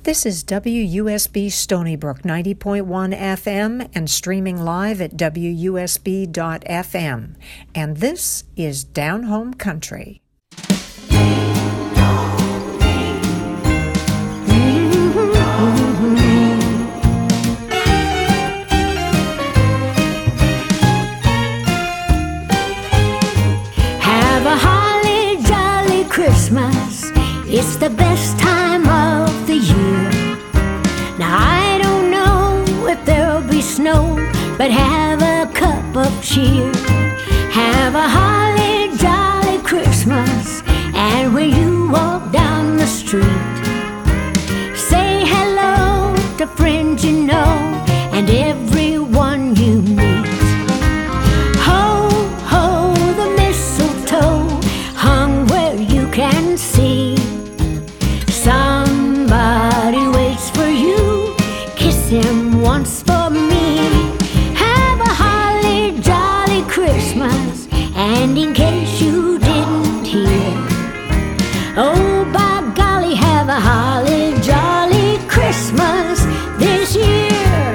This is WUSB Stony Brook 90.1 FM and streaming live at WUSB.FM. And this is Down Home Country. Have a holly jolly Christmas. It's the best time of the year. Now I don't know if there'll be snow, but have a cup of cheer. Have a holly jolly Christmas, and when you walk down the street, say hello to friends you know and everyone you meet. Ho, ho, the mistletoe hung where you can see. Somebody waits for you, kiss him once for me. Have a holly jolly Christmas, and in case you didn't hear, oh by golly, have a holly jolly Christmas this year.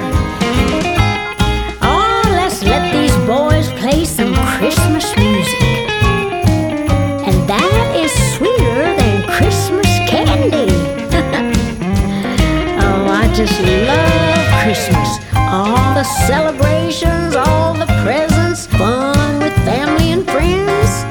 Oh, let's let these boys play some Christmas music, and that is sweeter than Christmas candy. Oh, I just love Christmas. All the celebrations, all the presents, fun with family and friends.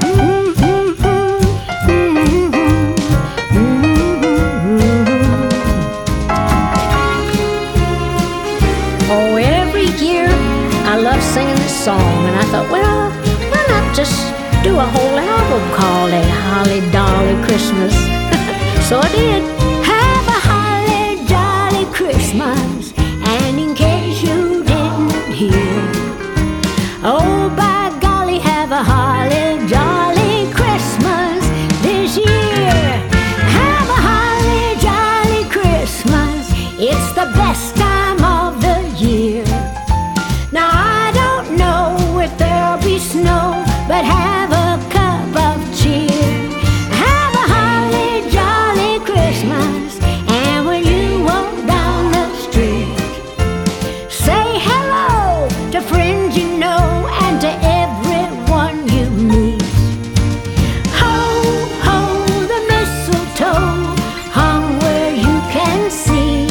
Oh, every year I love singing this song, and I thought, well, why not just do a whole album called A Holly Dolly Christmas? So I did. Have a holly jolly Christmas, and in case you didn't hear, oh by golly, have a holly jolly Christmas this year. Have a holly jolly Christmas, it's the best time of the year. Now I don't know if there'll be snow, but have a cup of cheer. Have a holly jolly Christmas, and when you walk down the street, say hello to friends you know and to everyone you meet. Ho, ho, the mistletoe hung where you can see.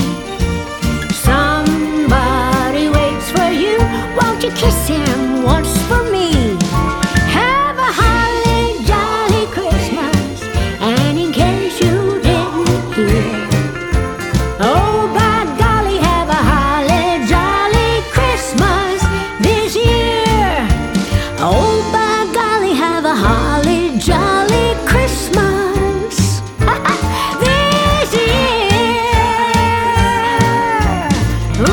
Somebody waits for you, won't you kiss him once for me? Have a holly jolly Christmas, and in case you didn't hear, oh by golly, have a holly jolly Christmas this year. Oh by golly, have a holly jolly Christmas this year.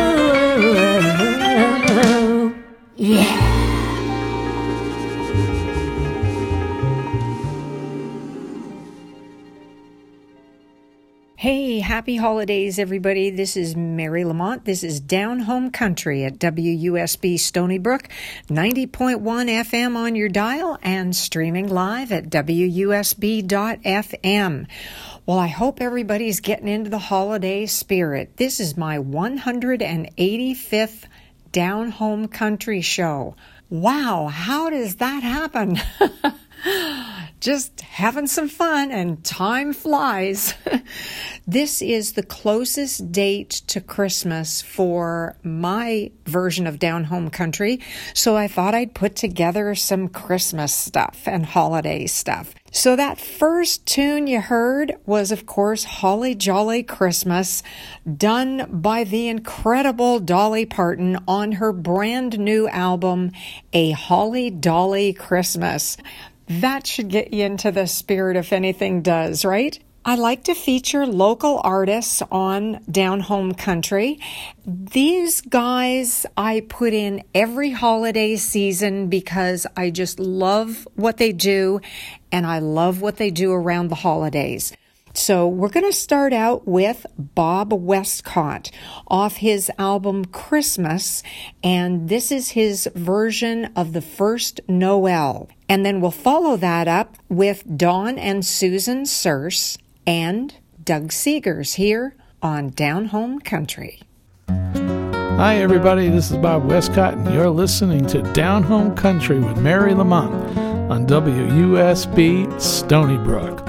Ooh, yeah. Hey, happy holidays, everybody. This is Mary Lamont. This is Down Home Country at WUSB Stony Brook, 90.1 FM on your dial and streaming live at WUSB.FM. Well, I hope everybody's getting into the holiday spirit. This is my 185th Down Home Country show. Wow, how does that happen? Just having some fun, and time flies. This is the closest date to Christmas for my version of Down Home Country, so I thought I'd put together some Christmas stuff and holiday stuff. So that first tune you heard was, of course, Holly Jolly Christmas, done by the incredible Dolly Parton on her brand new album, A Holly Dolly Christmas. That should get you into the spirit if anything does, right? I like to feature local artists on Down Home Country. These guys I put in every holiday season because I just love what they do, and I love what they do around the holidays. So we're going to start out with Bob Westcott off his album Christmas, and this is his version of the first Noel. And then we'll follow that up with Don and Susan Searce and Doug Seegers here on Down Home Country. Hi, everybody. This is Bob Westcott, and you're listening to Down Home Country with Mary Lamont on WUSB Stony Brook.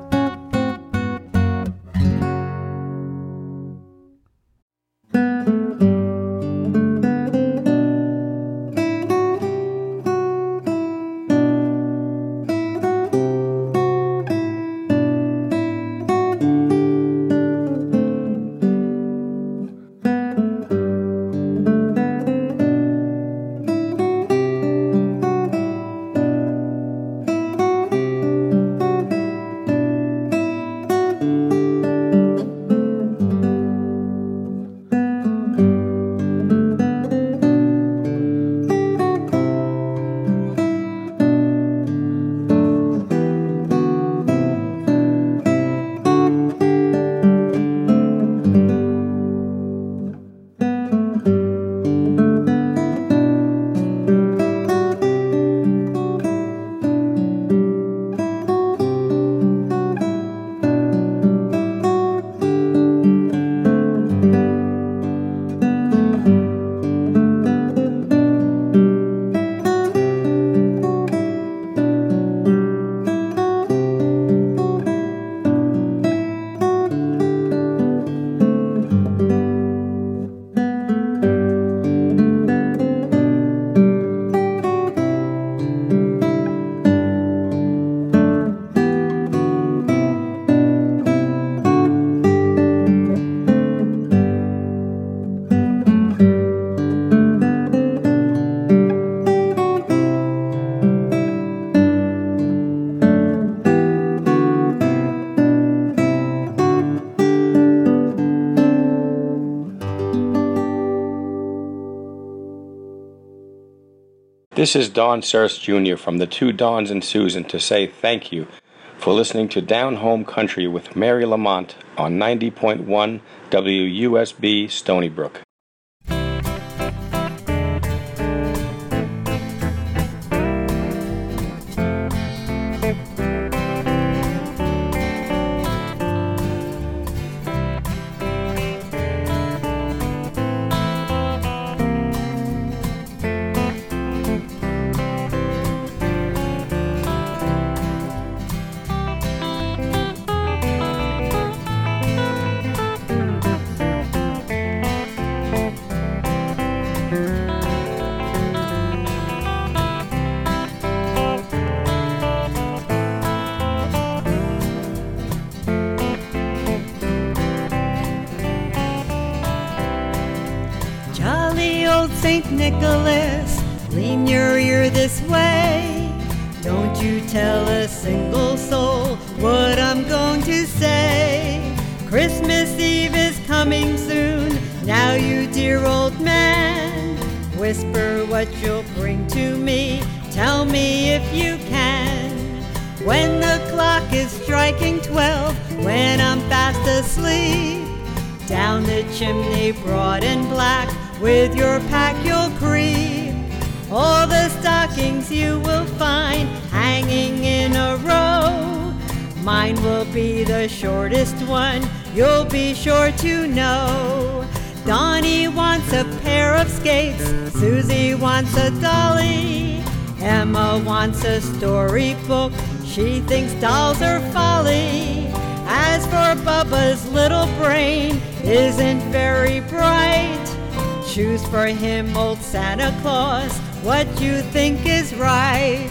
This is Don Searce Jr. from the Two Dons and Susan to say thank you for listening to Down Home Country with Mary Lamont on 90.1 WUSB Stony Brook. St. Nicholas, lean your ear this way. Don't you tell a single soul what I'm going to say. Christmas Eve is coming soon. Now you dear old man, whisper what you'll bring to me. Tell me if you can. When the clock is striking 12, when I'm fast asleep, down the chimney broad and black, with your pack you'll creep. All the stockings you will find hanging in a row. Mine will be the shortest one, you'll be sure to know. Donnie wants a pair of skates, Susie wants a dolly, Emma wants a storybook, she thinks dolls are folly. As for Bubba's little brain isn't very bright, choose for him, old Santa Claus, what you think is right.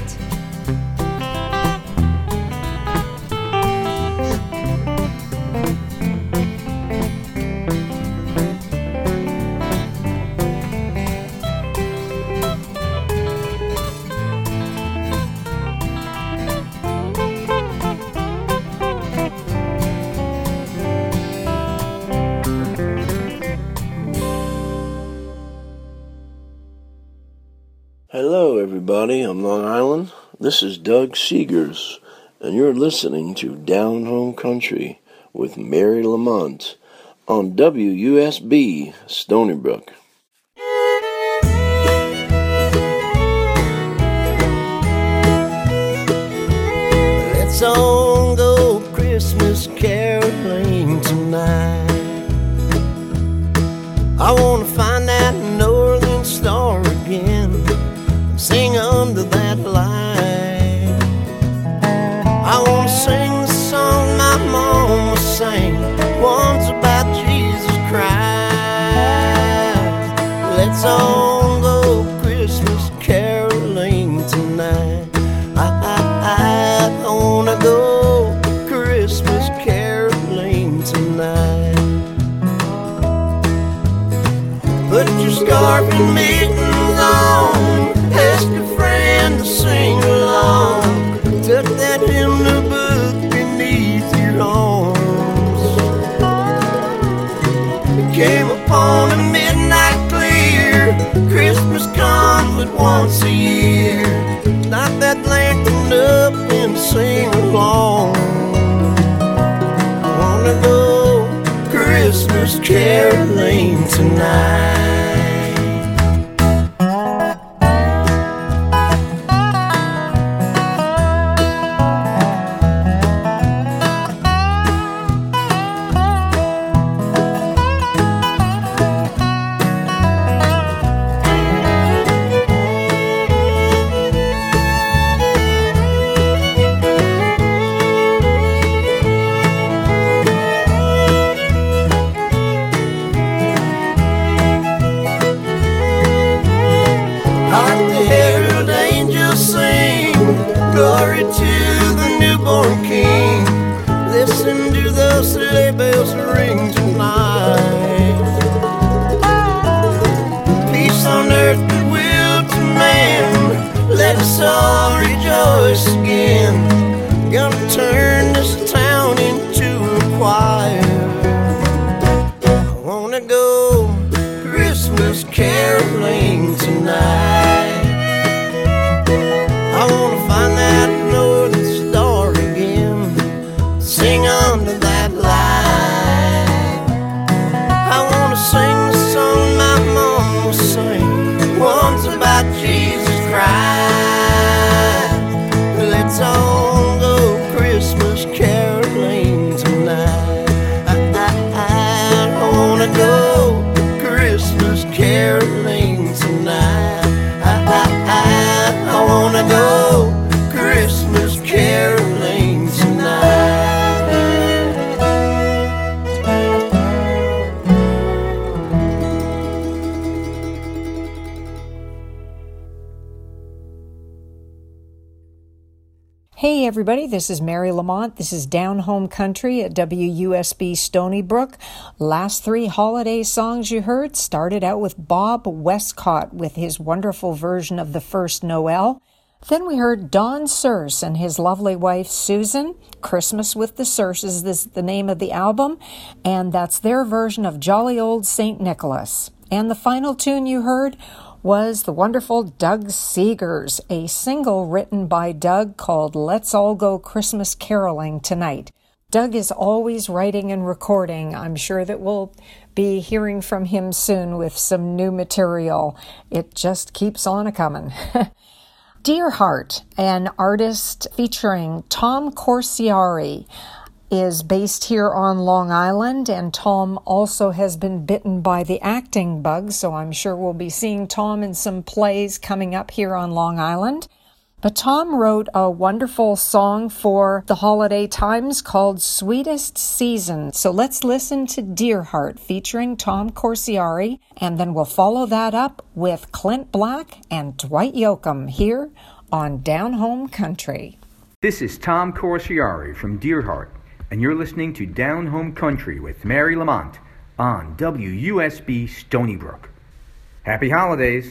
Hello everybody, I'm Long Island. This is Doug Seegers, and you're listening to Down Home Country with Mary Lamont on WUSB Stony Brook. Let's all go Christmas caroling tonight. scarf and mittens on, ask a friend to sing along, tuck that hymnal book beneath your arms. It came upon a midnight clear, Christmas comes but once a year, light that lantern up and sing along. I wanna go Christmas caroling tonight. Glory to the newborn King. Listen to those sleigh bells ring tonight. Peace on earth, goodwill to man. Let us all rejoice again. Gonna turn this town into a choir. I wanna go Christmas caroling tonight. I wanna find that northern star again, sing under that light. I wanna sing the song my mama sang, ones about Jesus Christ. Let's all go Christmas caroling tonight. I wanna go Christmas caroling tonight. I wanna go Christmas caroling tonight. Hey everybody, this is Mary Lamont. This is Down Home Country at WUSB Stony Brook. Last three holiday songs you heard started out with Bob Westcott with his wonderful version of The First Noel. Then we heard Don Searce and his lovely wife Susan. Christmas with the Searces is the name of the album, and that's their version of Jolly Old St. Nicholas. And the final tune you heard was the wonderful Doug Seegers, a single written by Doug called Let's All Go Christmas Caroling Tonight. Doug is always writing and recording. I'm sure that we'll be hearing from him soon with some new material. It just keeps on a-coming. Dear Heart, an artist featuring Tom Corsiari, is based here on Long Island, and Tom also has been bitten by the acting bug, so I'm sure we'll be seeing Tom in some plays coming up here on Long Island. But Tom wrote a wonderful song for the holiday times called Sweetest Season. So let's listen to Dear Heart featuring Tom Corsiari, and then we'll follow that up with Clint Black and Dwight Yoakam here on Down Home Country. This is Tom Corsiari from Dear Heart, and you're listening to Down Home Country with Mary Lamont on WUSB Stony Brook. Happy holidays!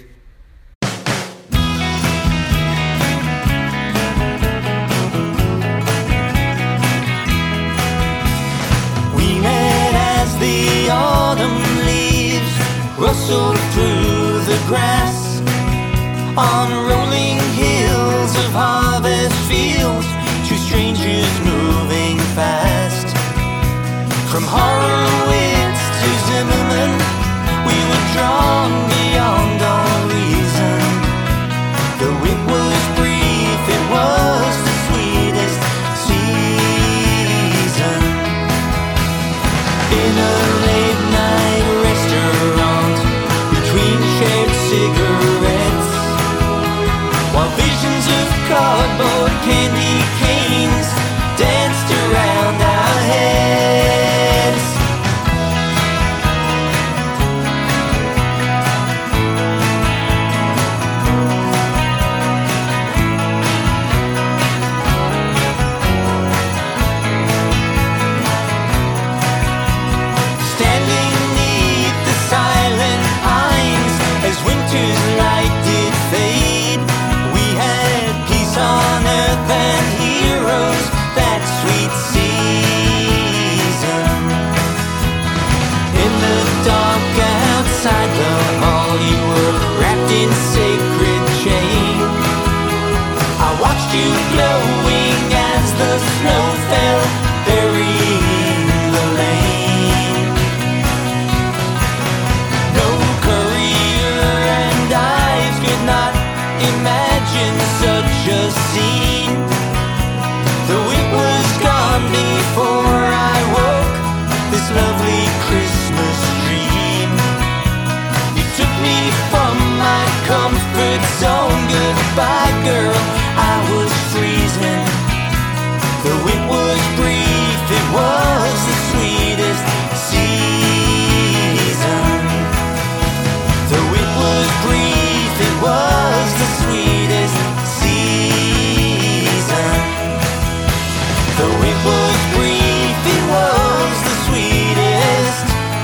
We met as the autumn leaves rustled through the grass on rolling hills of harvest fields, two strangers moving fast. From Horowitz to Zimmerman, we were drawn beyond all reason. Though it was brief, it was the sweetest season. In a late-night restaurant, between shared cigarettes, while visions of cardboard candy canes danced around our heads. Standing 'neath the silent pines, scene. Though it was gone before I woke this lovely Christmas dream. You took me from my comfort zone. Goodbye, girl, I was freezing. Though it was brief, it was the sweetest season. Though it was brief, it was the sweetest season. Though it was brief, it was the sweetest.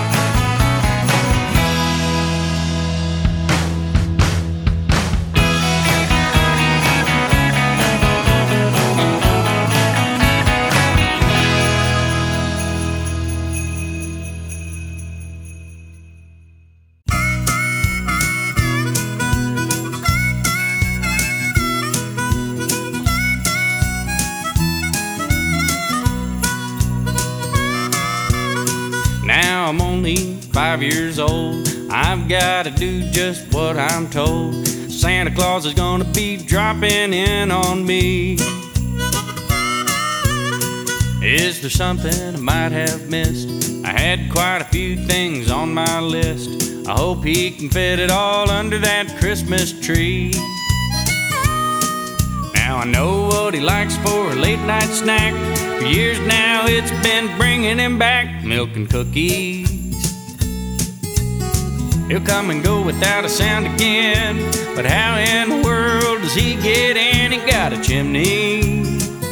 Now I'm only 5 years old. I've got to do just what I'm told. Santa Claus is gonna be dropping in on me. Is there something I might have missed? I had quite a few things on my list. I hope he can fit it all under that Christmas tree. Now I know what he likes for a late night snack. For years now it's been bringing him back milk and cookies. He'll come and go without a sound again, but how in the world does he get in? He got a chimney.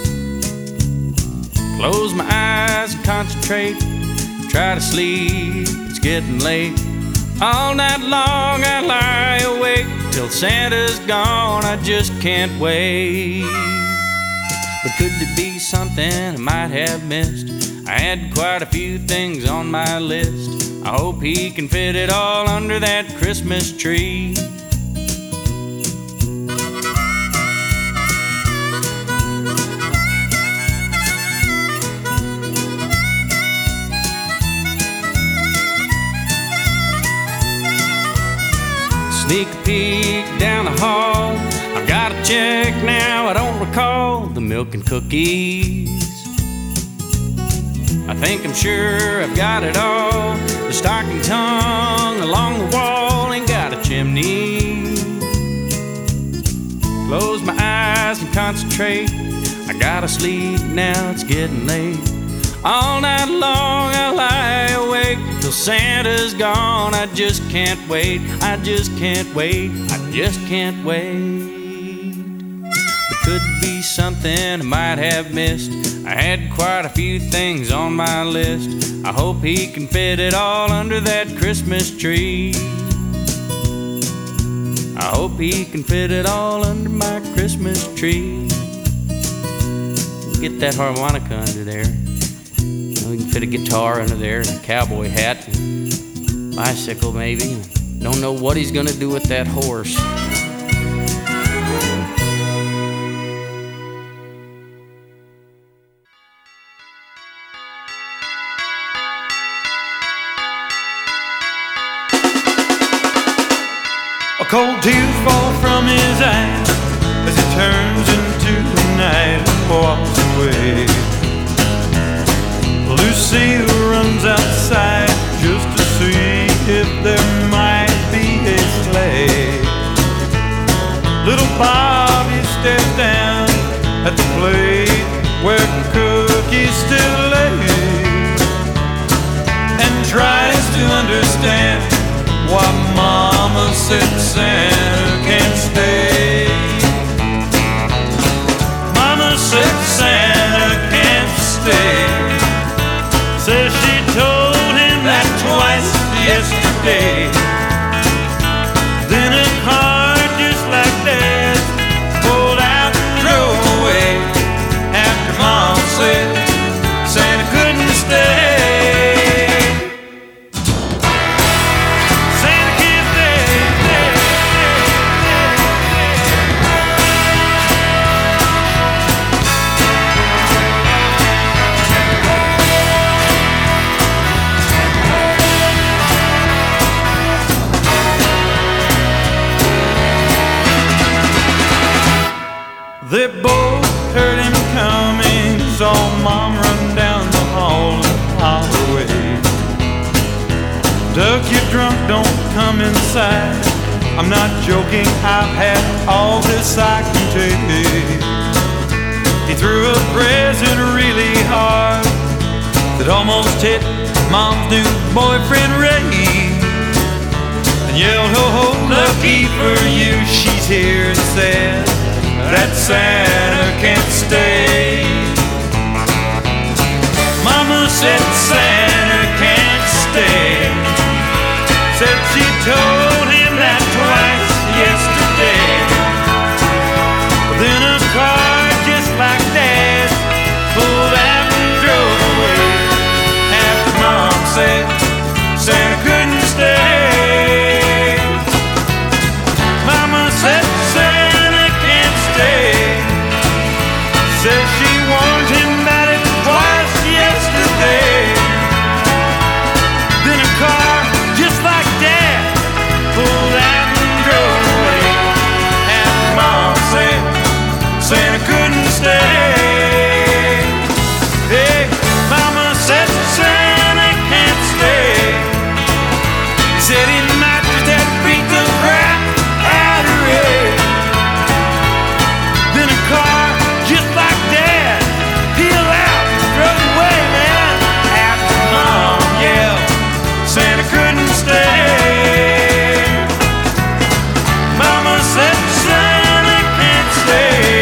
Close my eyes and concentrate, try to sleep, it's getting late. All night long I lie awake till Santa's gone, I just can't wait. But could there be something I might have missed? I had quite a few things on my list. I hope he can fit it all under that Christmas tree. Sneak a peek down the hall. I've got to check now, I don't recall the milk and cookies. I think I'm sure I've got it all. The stocking hung along the wall and got a chimney. Close my eyes and concentrate. I gotta sleep now, it's getting late. All night long I lie awake till Santa's gone. I just can't wait, I just can't wait, I just can't wait. But could be something I might have missed. I had quite a few things on my list. I hope he can fit it all under that Christmas tree. I hope he can fit it all under my Christmas tree. Get that harmonica under there. We can fit a guitar under there and a cowboy hat and bicycle maybe. Don't know what he's gonna do with that horse. Cold tears fall from his eyes as he turns into the night and walks away. Lucille runs outside just to see if there might be a sleigh. Little Bobby stares down at the plate where cookies still lay and tries to understand why Mama said Santa can't stay. Mama said Santa can't stay. Says she told him that twice yesterday. Then a car just like that pulled out and drove away after Mom said Santa couldn't stay. Doug, you're drunk, don't come inside. I'm not joking, I've had all this I can take. He threw a present really hard that almost hit Mom's new boyfriend Ray, and yelled, ho ho, lucky for you, she's here, and said that Santa can't stay. Mama said Santa can't stay. Said she told him that twice yesterday. Then a car just like that pulled out and drove away. After Mom said Santa couldn't stay. Mama said Santa can't stay. Said she warned him about it twice yesterday. Then a car just like that pulled out and drove away. After Mom said Santa couldn't stay. Hey, Mama said Santa can't stay. Said he might just have to beat the crap out of Ray. Then a car just like that peeled out and drove away, man. After Mom yelled Santa couldn't stay. Mama said Santa can't stay.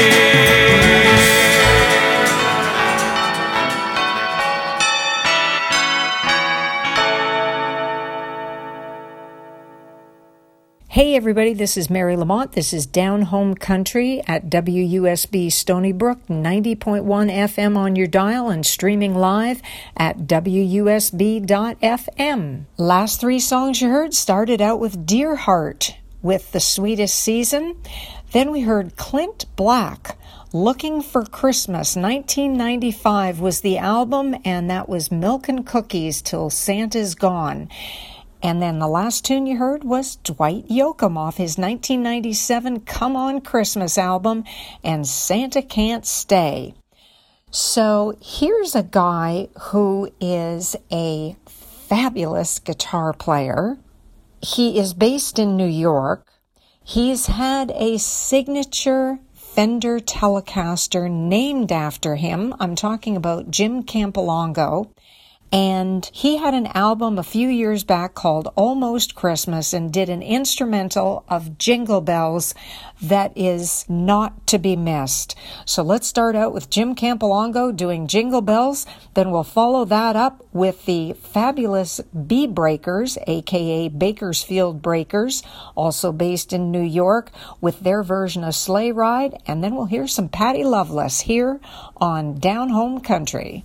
Hey everybody, this is Mary Lamont. This is Down Home Country at WUSB Stony Brook, 90.1 FM on your dial and streaming live at WUSB.FM. Last three songs you heard started out with Dear Heart with The Sweetest Season. Then we heard Clint Black, Looking for Christmas. 1995 was the album, and that was Milk and Cookies Till Santa's Gone. And then the last tune you heard was Dwight Yoakam off his 1997 Come On Christmas album and Santa Can't Stay. So here's a guy who is a fabulous guitar player. He is based in New York. He's had a signature Fender Telecaster named after him. I'm talking about Jim Campolongo. And he had an album a few years back called Almost Christmas and did an instrumental of Jingle Bells that is not to be missed. So let's start out with Jim Campolongo doing Jingle Bells. Then we'll follow that up with the fabulous Bee Breakers, aka Bakersfield Breakers, also based in New York, with their version of Sleigh Ride. And then we'll hear some Patty Loveless here on Down Home Country.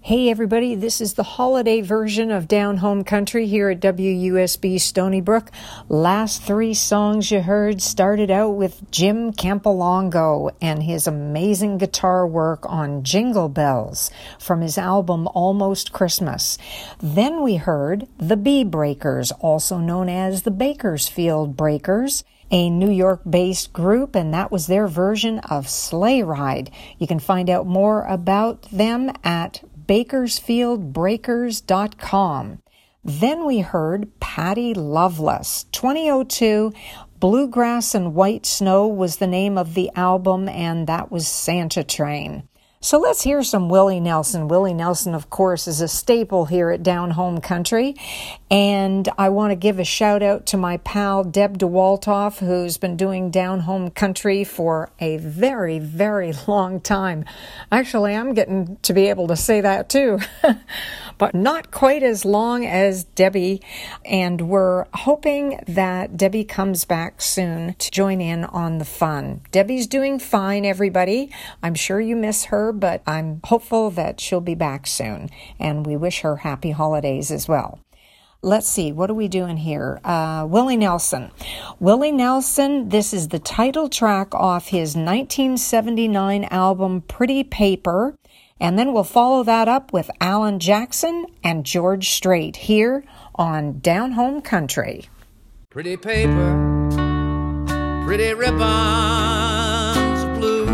Hey everybody, this is the holiday version of Down Home Country here at WUSB Stony Brook. Last three songs you heard started out with Jim Campolongo and his amazing guitar work on Jingle Bells from his album Almost Christmas. Then we heard the Bee Breakers, also known as the Bakersfield Breakers, a New York-based group, and that was their version of Sleigh Ride. You can find out more about them at bakersfieldbreakers.com. Then we heard Patty Loveless. 2002, Bluegrass and White Snow was the name of the album, and that was Santa Train. So let's hear some Willie Nelson. Willie Nelson, of course, is a staple here at Down Home Country. And I want to give a shout out to my pal Deb DeWaltoff, who's been doing Down Home Country for a very, very long time. Actually, I'm getting to be able to say that too. But not quite as long as Debbie. And we're hoping that Debbie comes back soon to join in on the fun. Debbie's doing fine, everybody. I'm sure you miss her, but I'm hopeful that she'll be back soon. And we wish her happy holidays as well. Let's see, what are we doing here? Willie Nelson. Willie Nelson, this is the title track off his 1979 album Pretty Paper. And then we'll follow that up with Alan Jackson and George Strait here on Down Home Country. Pretty paper, pretty ribbons of blue.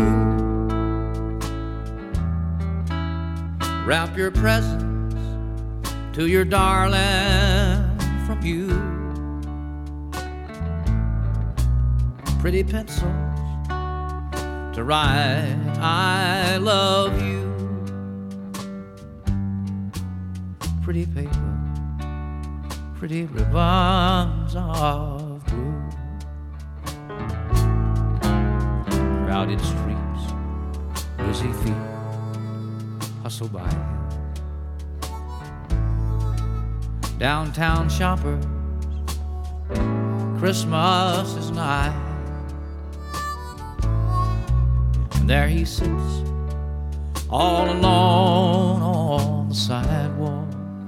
Wrap your presents to your darling from you. Pretty pencils to write I love you. Pretty paper, pretty ribbons of blue. Crowded streets, busy feet hustle by. Downtown shoppers, Christmas is nigh. And there he sits, all alone on the sidewalk,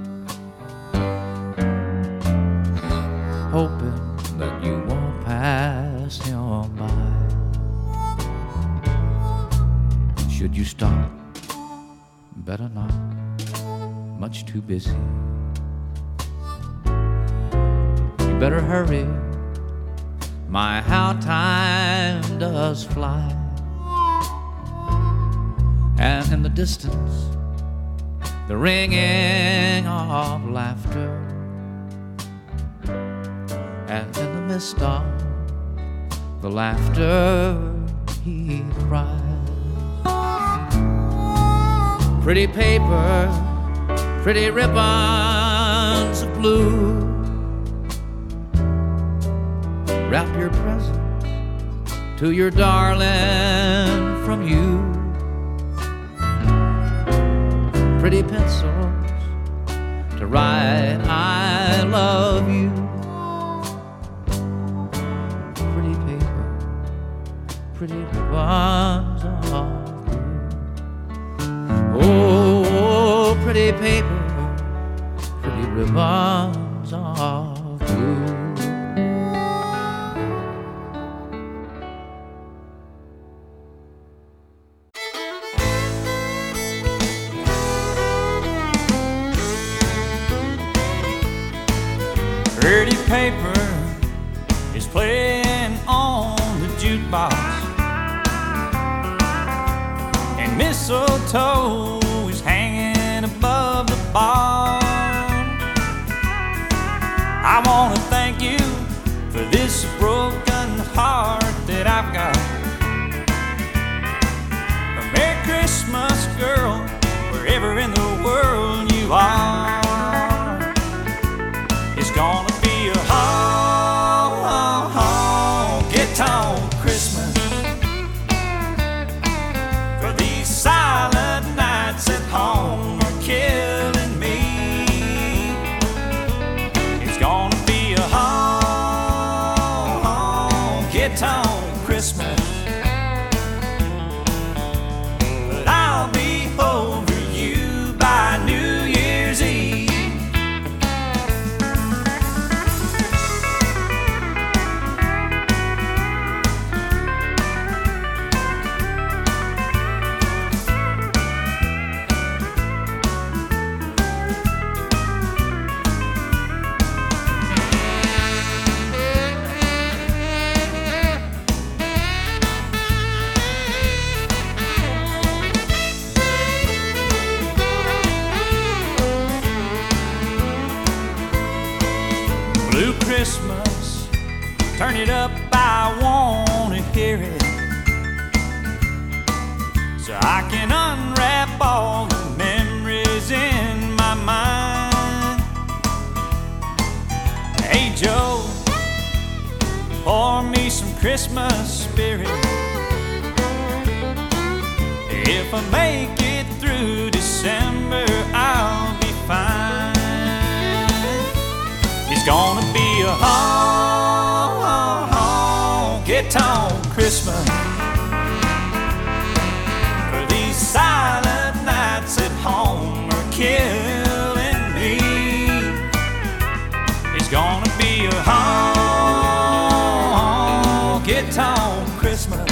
hoping that you won't pass him by. Should you stop? Better not, much too busy. You better hurry, my how time does fly. And in the distance, the ringing of laughter, and in the midst of the laughter he cries. Pretty paper, pretty ribbons of blue. Wrap your presents to your darling from you. Pretty pencils to write I love you. Pretty paper, pretty ribbons of blue. Oh, pretty paper, pretty ribbons of blue. Pretty paper is playing on the jukebox, and mistletoe is hanging above the bar. I want to thank you for this broken heart that I've got. A Merry Christmas, girl, wherever in the world you are. It's gonna be a honky-tonk Christmas for these silent nights Christmas. Turn it up, I wanna hear it, so I can unwrap all the memories in my mind. Hey Joe, pour me some Christmas spirit. If I make it through December, I'll be fine. It's gonna be a honky-tonk Christmas, for these silent nights at home are killing me. It's gonna be a honky-tonk Christmas,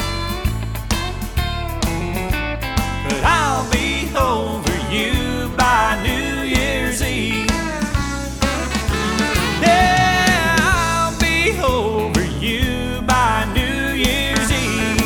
but I'll be over you by New Year's Eve. Yeah, I'll be over you by New Year's Eve.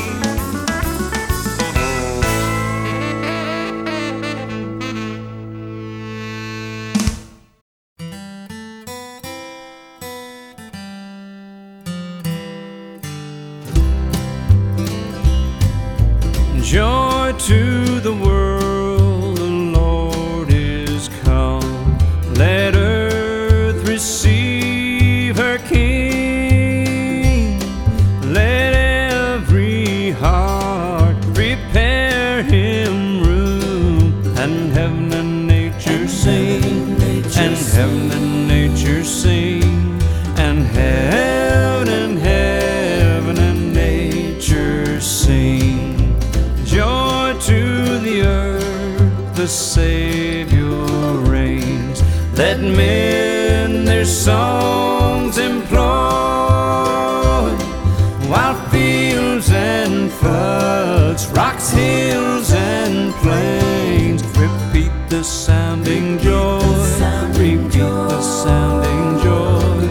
Joy to the world, the Lord is come. Let earth receive her King. Let every heart prepare him room. And heaven and nature sing, and heaven and nature sing, and heaven and nature sing. Joy to the earth, the Savior reigns. Let men their songs employ, while fields and floods, rocks, hills, and plains repeat the sounding joy. Repeat the sounding joy.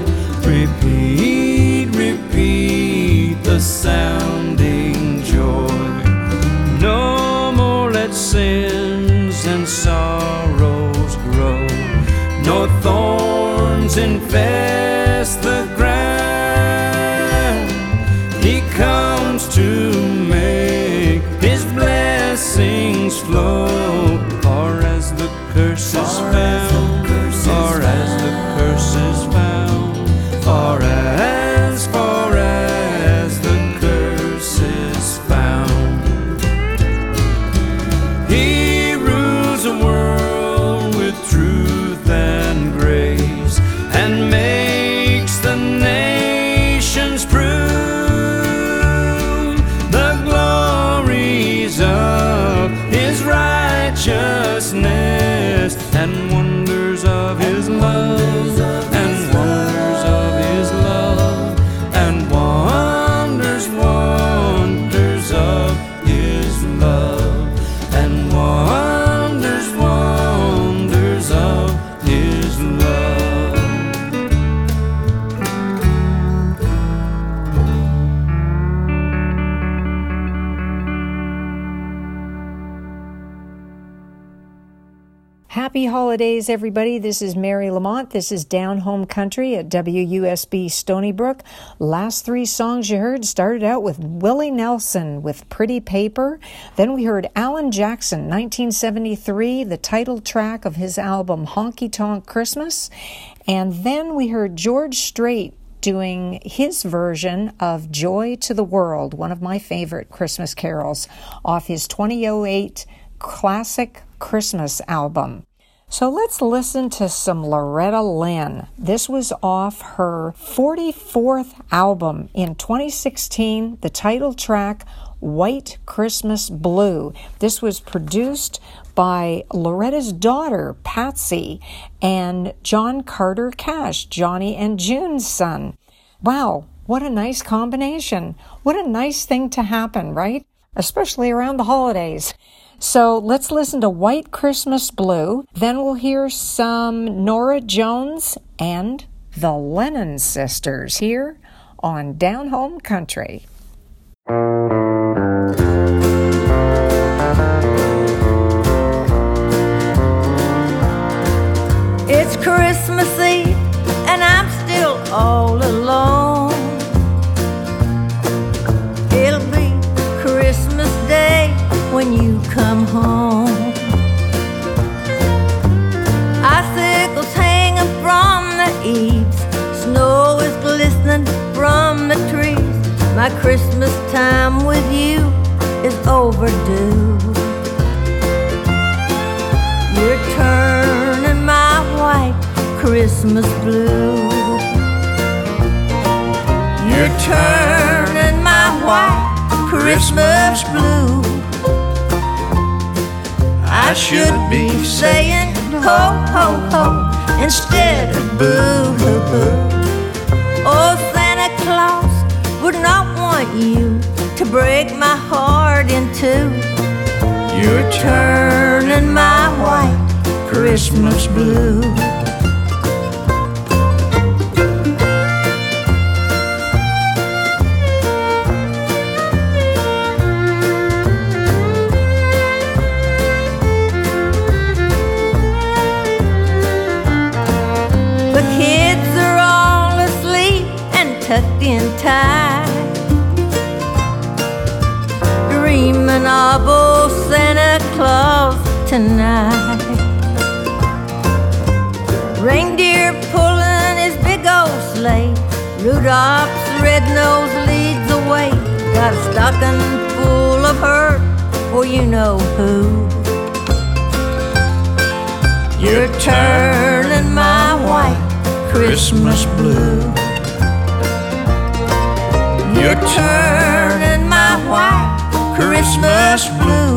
Repeat the sounding joy. No more let sins and sorrows grow, nor thorns infest the ground. He comes to make his blessings flow, or as the curse is found, or as the curse is found, or as far as the curse is found. He rules the world with truth and grace, and makes the nations prove the glories of his righteousness, and wonders of his love, and wonders of his love, and wonders of his love, and wonders of his love. Happy holidays, everybody. This is Mary Lamont. This is Down Home Country at WUSB Stony Brook. Last three songs you heard started out with Willie Nelson with Pretty Paper. Then we heard Alan Jackson, 1973, the title track of his album Honky Tonk Christmas. And then we heard George Strait doing his version of Joy to the World, one of my favorite Christmas carols, off his 2008 classic Christmas album. So let's listen to some Loretta Lynn. This was off her 44th album in 2016, the title track, White Christmas Blue. This was produced by Loretta's daughter, Patsy, and John Carter Cash, Johnny and June's son. Wow, what a nice combination. What a nice thing to happen, right? Especially around the holidays. So let's listen to White Christmas Blue. Then we'll hear some Nora Jones and the Lennon Sisters here on Down Home Country. It's Christmas Eve and I'm still all alone. Christmas time with you is overdue. You're turning my white Christmas blue. You're turning my white Christmas blue. I should be saying ho, ho, ho instead of boo, hoo, hoo. Oh, Santa Claus would not want you to break my heart in two. You're turning my white Christmas blue. Tucked in tight, dreaming of old Santa Claus tonight. Reindeer pulling his big old sleigh, Rudolph's red nose leads the way. Got a stocking full of hurt for you know who. You're turning my white Christmas blue. You're turning my white Christmas blue.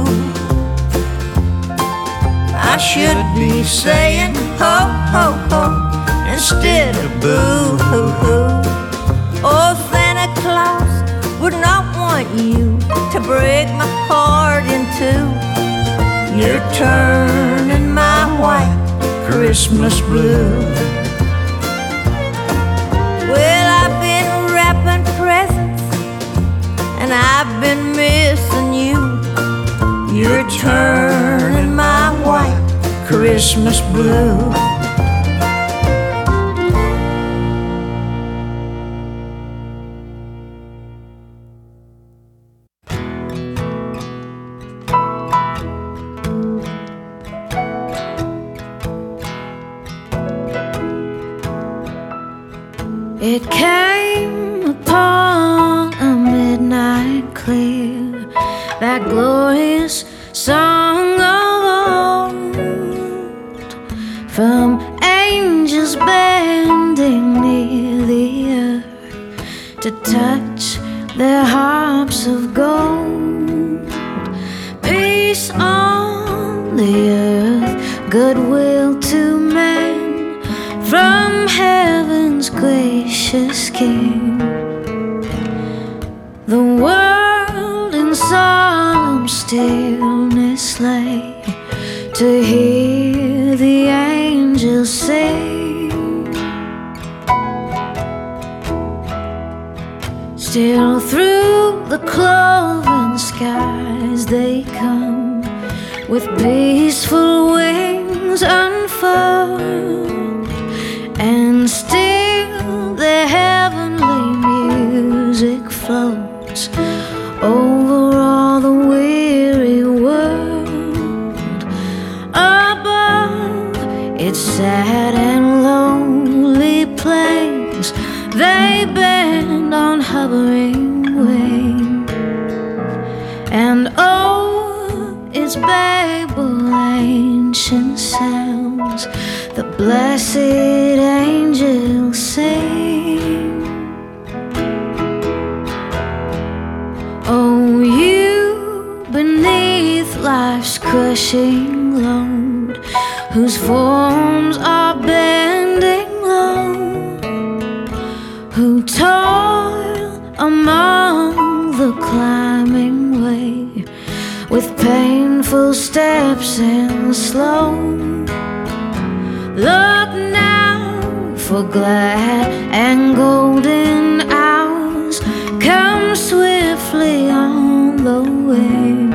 I should be saying ho, ho, ho instead of boo, hoo, hoo. Oh, Santa Claus would not want you to break my heart in two. You're turning my white Christmas blue. Well, I've been wrapping presents and I've been missing you. You're turning my white Christmas blue. It came upon a midnight clear, that glorious song of old, from angels bending near the earth to touch their harps of gold. Peace on the earth, goodwill to men, from heaven's gracious King. The world in solemn stillness lay to hear the angels sing. Still through the cloven skies they come, with peaceful wings unfurled, and still their heavenly music floats over all the weary world. Above its sad and lonely plains, they bend on hovering wing, and oh, its Babel ancient sounds the blessed angels sing. Oh, you beneath life's crushing load, whose forms are bending low, who toil among the climbing way, with painful steps and slow. Look now, for glad and golden hours come swiftly on the wing.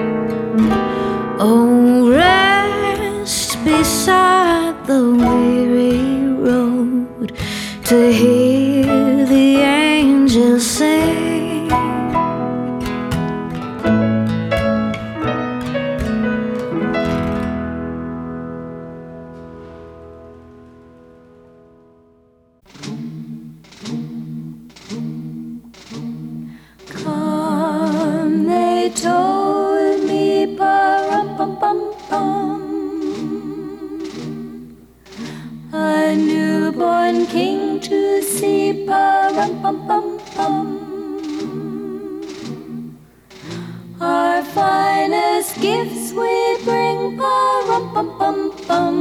Oh, rest beside the weary road to hear the angels sing. Northern King to see, pa-rum-pum-pum-pum. Our finest gifts we bring, pa-rum-pum-pum-pum,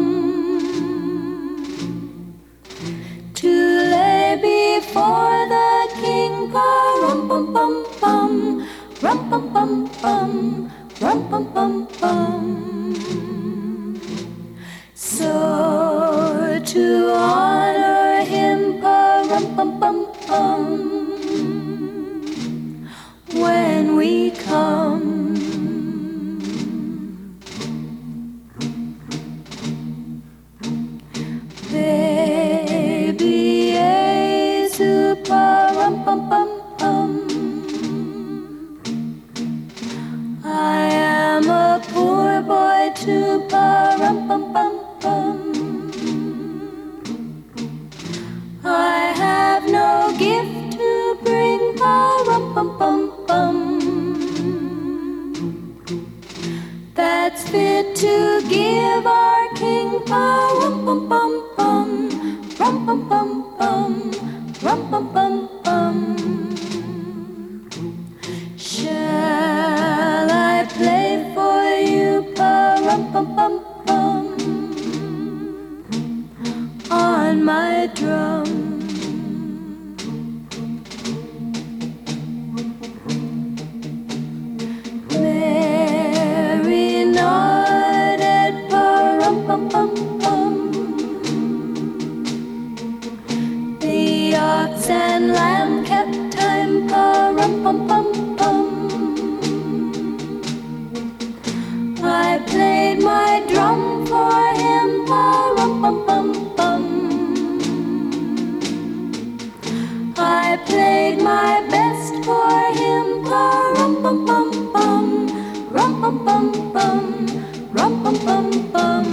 to lay before the King, pa-rum-pum-pum-pum, rum-pum-pum-pum, rum-pum-pum-pum. So to honor him, pa-rum-pum-pum-pum, when we come, baby Yesu, pa-rum-pum-pum-pum. I am a poor boy too, pa-rum-pum-pum-pum. I have no gift to bring, pa-rum-pum-pum-pum, that's fit to give our King, pa-rum-pum-pum-pum, rum-pum-pum-pum, rum-pum-pum-pum. Shall I play for you, pa-rum-pum-pum-pum, on my drum? Mary nodded, pa-rum-pum-pum-pum. The ox and lamb kept time, pa-rum-pum-pum-pum. I played my drum for him, pa-rum-pum-pum-pum. I played my best for him, pa-rum-pum-pum-pum, rum-pum-pum-pum, rum-pum-pum-pum.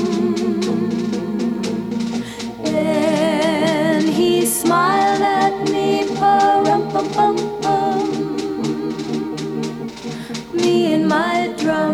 Then he smiled at me, pa-rum-pum-pum-pum, me and my drum.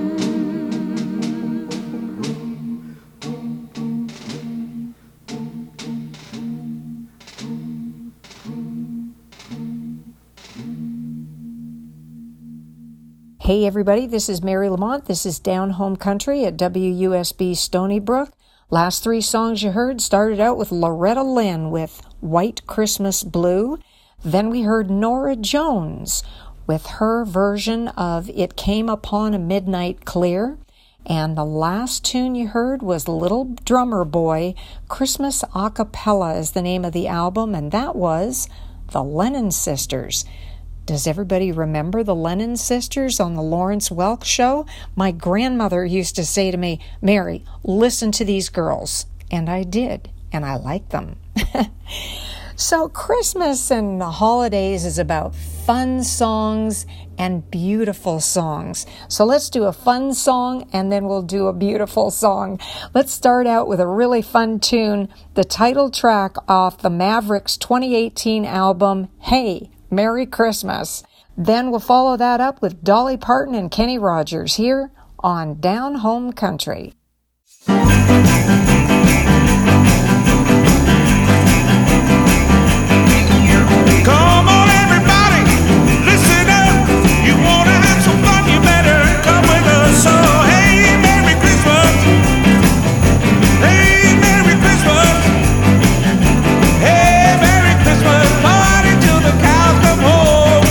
Hey everybody, this is Mary Lamont. This is Down Home Country at WUSB Stony Brook. Last three songs you heard started out with Loretta Lynn with White Christmas Blue. Then we heard Nora Jones with her version of It Came Upon a Midnight Clear. And the last tune you heard was Little Drummer Boy. Christmas A Cappella is the name of the album, and that was the Lennon Sisters. Does everybody remember the Lennon Sisters on the Lawrence Welk Show? My grandmother used to say to me, Mary, listen to these girls. And I did, and I like them. So Christmas and the holidays is about fun songs and beautiful songs. So let's do a fun song, and then we'll do a beautiful song. Let's start out with a really fun tune, the title track off the Mavericks 2018 album, Hey, Merry Christmas. Then we'll follow that up with Dolly Parton and Kenny Rogers here on Down Home Country. Come on, everybody, listen up. You want to have some fun, you better come with us. So, hey, Merry Christmas. Hey, Merry Christmas. Hey, Merry Christmas. Party till the cows come home.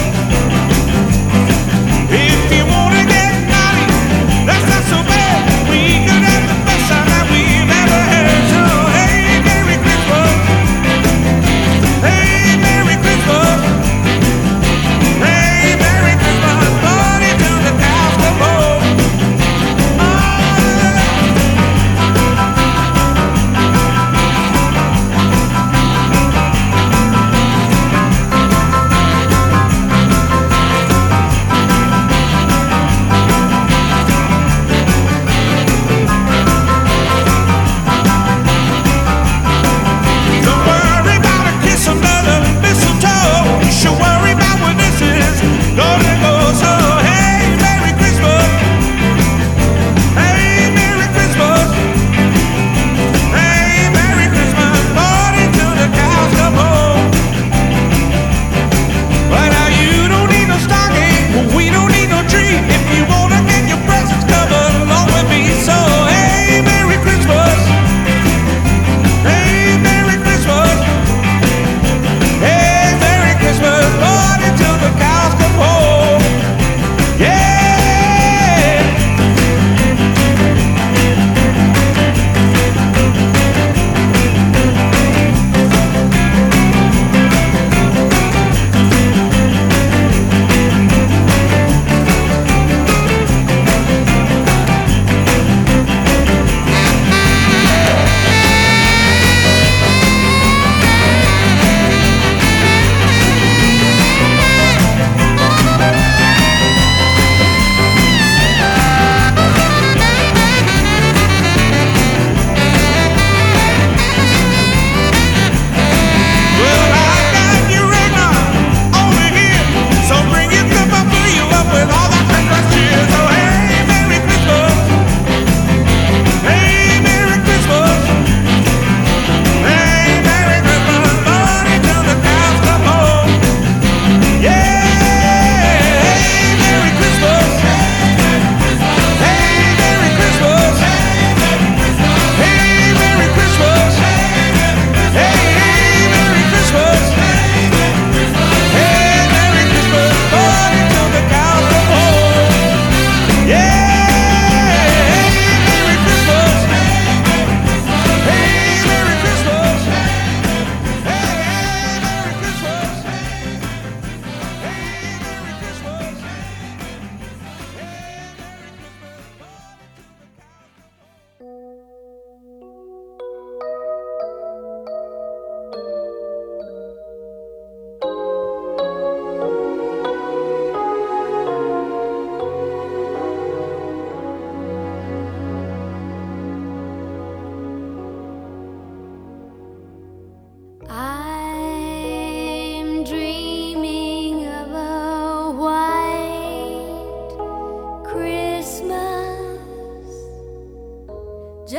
If you want to get naughty, that's not so bad. We could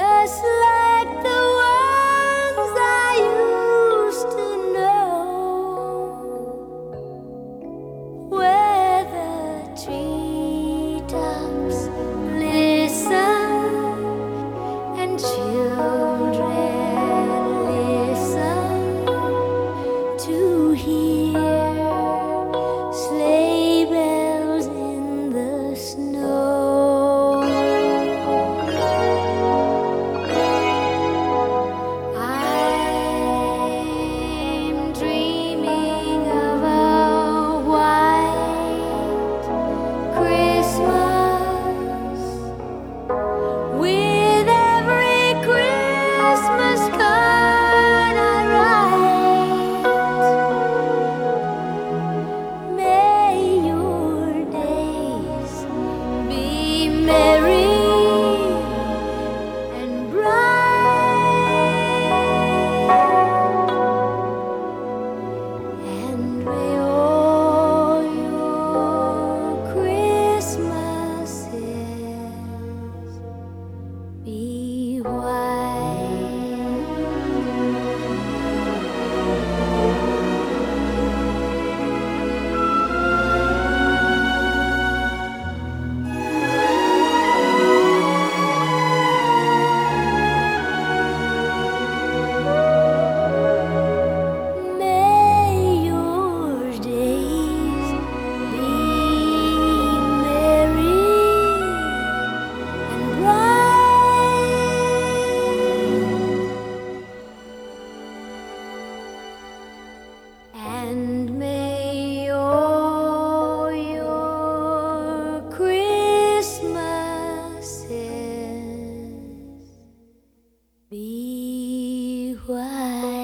just like the ones I used to know, where the treetops listen and children listen to hear sleigh bells in the snow. I'm dreaming of a white Christmas with every Christmas card I write. May your days be merry and bright, and may all your Christmases be white. May your days be merry and bright, and may all your Christmases be white.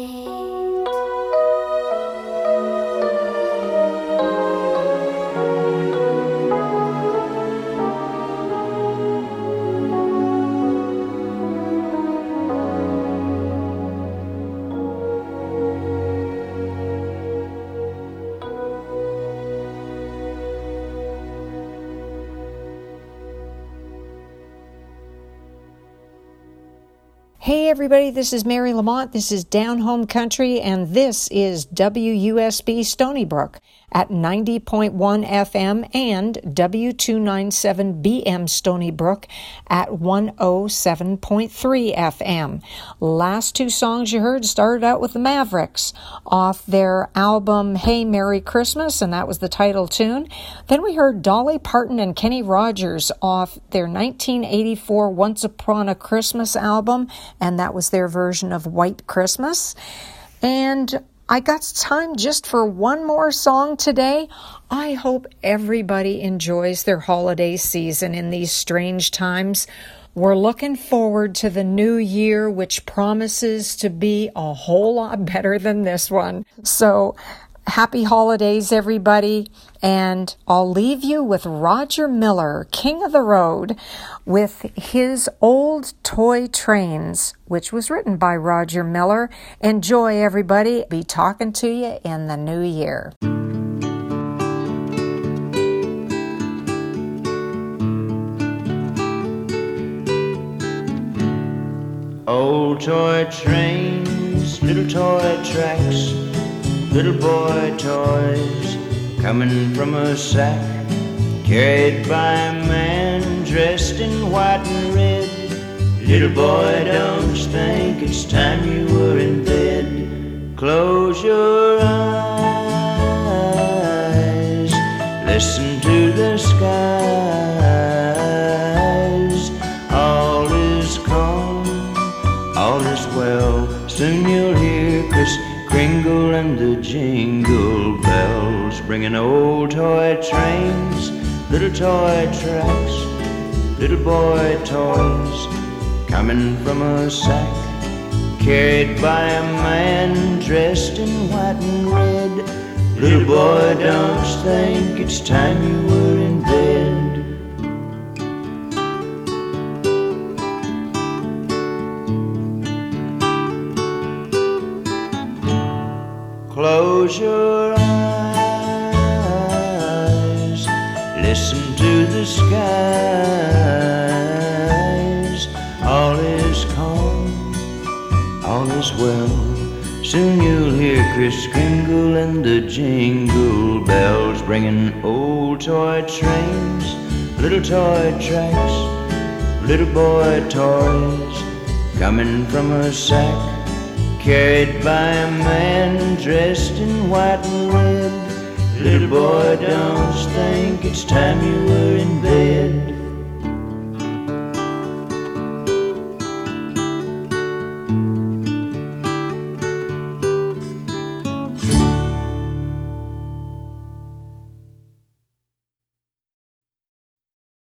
Hey everybody, this is Mary Lamont. This is Down Home Country, and this is WUSB Stony Brook at 90.1 FM and W297BM Stony Brook at 107.3 FM. Last two songs you heard started out with the Mavericks off their album Hey Merry Christmas, and that was the title tune. Then we heard Dolly Parton and Kenny Rogers off their 1984 Once Upon a Christmas album, and that was their version of White Christmas. And I got time just for one more song today. I hope everybody enjoys their holiday season in these strange times. We're looking forward to the new year, which promises to be a whole lot better than this one. So, happy holidays, everybody. And I'll leave you with Roger Miller, King of the Road, with his Old Toy Trains, which was written by Roger Miller. Enjoy, everybody. Be talking to you in the new year. Old toy trains, little toy tracks, little boy toys coming from a sack, carried by a man dressed in white and red. Little boy, don't you think it's time you were in bed? Close your eyes, listen to the skies. All is calm, all is well. Soon you'll hear Kris Kringle and the jingle bells, bringing old toy trains, little toy tracks, little boy toys coming from a sack, carried by a man dressed in white and red. Little boy, don't you think it's time you were in bed? Close your eyes, listen to the skies. All is is calm, all is well. Soon you'll hear Kris Kringle and the jingle bells, bringing old toy trains, little toy tracks, little boy toys, coming from a sack, carried by a man dressed in white and red. Little boy, don't think it's time you were in bed.